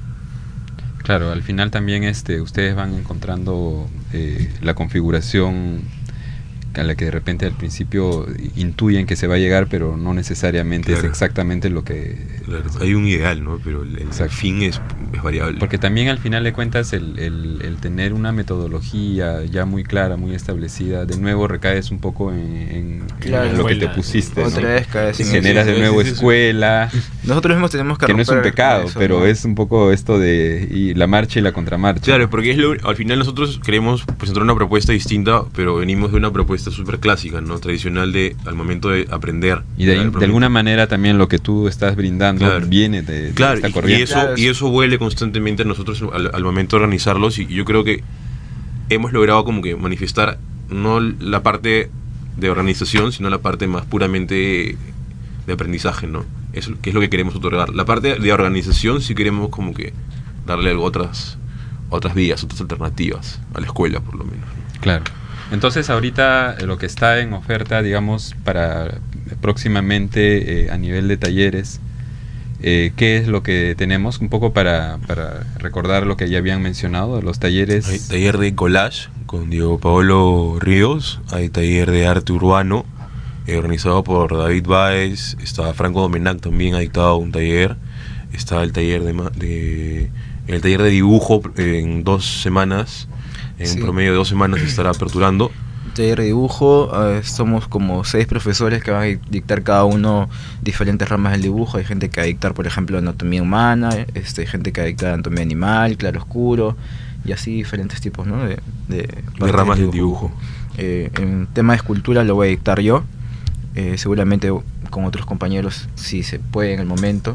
Claro, al final también ustedes van encontrando la configuración a la que de repente al principio intuyen que se va a llegar, pero no necesariamente claro. Es exactamente lo que... Claro. Hay un ideal, ¿no? Pero el fin es variable. Porque también al final de cuentas el tener una metodología ya muy clara, muy establecida, de nuevo recaes un poco en lo que te pusiste, otra ¿no? vez caes y generas de nuevo escuela. Nosotros mismos tenemos que no es un pecado, eso, pero ¿no? Es un poco esto de la marcha y la contramarcha. Claro, porque al final nosotros queremos presentar una propuesta distinta, pero venimos de una propuesta súper clásica, ¿no? Tradicional al momento de aprender. Y de alguna manera también lo que tú estás brindando claro. Viene de esta corriente. Y eso huele constantemente a nosotros al momento de organizarlos, y yo creo que hemos logrado como que manifestar no la parte de organización, sino la parte más puramente de aprendizaje, ¿no? Eso que es lo que queremos otorgar. La parte de organización sí queremos como que darle otras vías, otras alternativas a la escuela, por lo menos, ¿no? Claro. Entonces ahorita lo que está en oferta, digamos, para próximamente a nivel de talleres, ¿qué es lo que tenemos? Un poco para recordar lo que ya habían mencionado, los talleres. Hay taller de collage con Diego Paolo Ríos, hay taller de arte urbano organizado por David Báez, está Franco Domenac también ha dictado un taller, está el taller el taller de dibujo en 2 semanas. En un promedio de 2 semanas se estará aperturando. Taller de dibujo, somos como 6 profesores que van a dictar cada uno diferentes ramas del dibujo. Hay gente que va a dictar, por ejemplo, anatomía humana, hay gente que va a dictar anatomía animal, claroscuro, y así diferentes tipos, ¿no? de ramas del dibujo. En tema de escultura lo voy a dictar yo, seguramente con otros compañeros si se puede en el momento.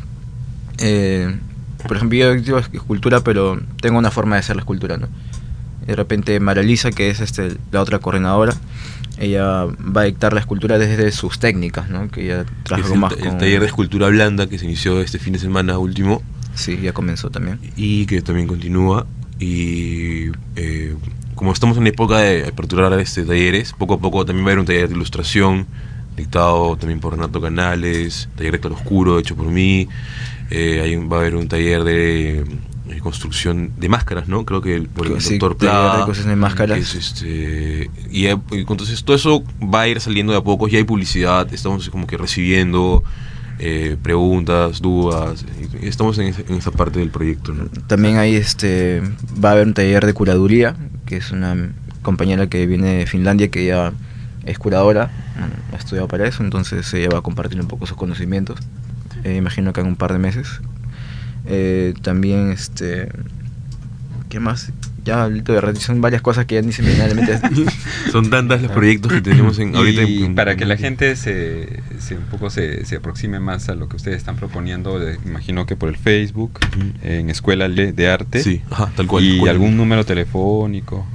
Por ejemplo, yo digo escultura, pero tengo una forma de hacer la escultura, ¿no? De repente Maralisa, que es la otra coordinadora, ella va a dictar la escultura desde sus técnicas, ¿no? Que ella trabajó más con... El taller de escultura blanda que se inició este fin de semana último. Sí, ya comenzó también. Y que también continúa. Y como estamos en época de aperturar talleres, poco a poco también va a haber un taller de ilustración, dictado también por Renato Canales, taller de claroscuro hecho por mí. Va a haber un taller de construcción de máscaras, ¿no? Creo que por el doctor Plata, de máscaras. Y entonces todo eso va a ir saliendo de a poco, ya hay publicidad, estamos como que recibiendo preguntas, dudas, y estamos en esa parte del proyecto, ¿no? También hay va a haber un taller de curaduría, que es una compañera que viene de Finlandia, que ya es curadora, ha estudiado para eso, entonces ella va a compartir un poco sus conocimientos. Imagino que en un par de meses. También, ¿qué más? Ya ahorita de repente son varias cosas que ya ni se me vienen a la mente. Son tantos los proyectos que tenemos ahorita. Y para que la gente se aproxime más a lo que ustedes están proponiendo, imagino que por el Facebook, en Escuela de Arte. Sí, ajá, tal cual. Y algún número telefónico.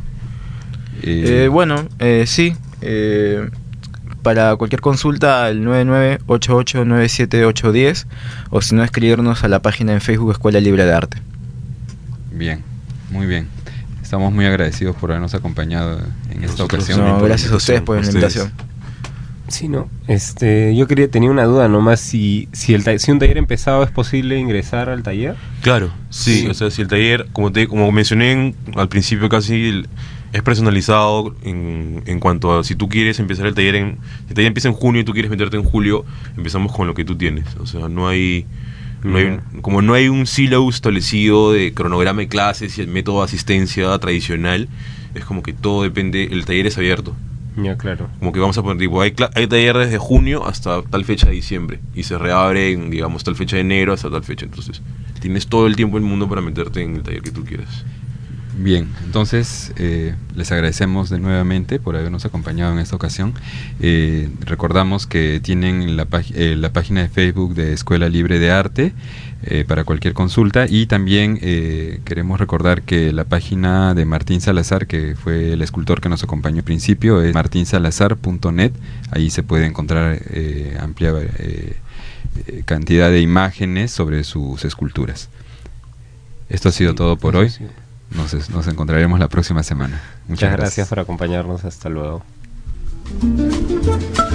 Sí. Para cualquier consulta, el 9988978010, o si no, escribirnos a la página en Facebook Escuela Libre de Arte. Bien, muy bien. Estamos muy agradecidos por habernos acompañado en esta ocasión. No, gracias a ustedes por la invitación. Sí, no. Yo tenía una duda nomás, si un taller empezado, ¿es posible ingresar al taller? Claro, sí. O sea, si el taller, como mencioné al principio, casi es personalizado en cuanto a si tú quieres empezar el taller si el taller empieza en junio y tú quieres meterte en julio, empezamos con lo que tú tienes. O sea, no hay un sílabus establecido de cronograma de clases y el método de asistencia tradicional. Es como que todo depende, el taller es abierto. Ya, claro. Como que vamos a poner, tipo, hay taller desde junio hasta tal fecha de diciembre y se reabre en, digamos, tal fecha de enero hasta tal fecha. Entonces tienes todo el tiempo del mundo para meterte en el taller que tú quieras. Bien, entonces les agradecemos de nuevamente por habernos acompañado en esta ocasión. Recordamos que tienen la página de Facebook de Escuela Libre de Arte para cualquier consulta, y también queremos recordar que la página de Martín Salazar, que fue el escultor que nos acompañó al principio, es martinsalazar.net. Ahí se puede encontrar amplia cantidad de imágenes sobre sus esculturas. Esto ha sido todo por hoy. Sí. Nos encontraremos la próxima semana. Muchas gracias por acompañarnos. Hasta luego.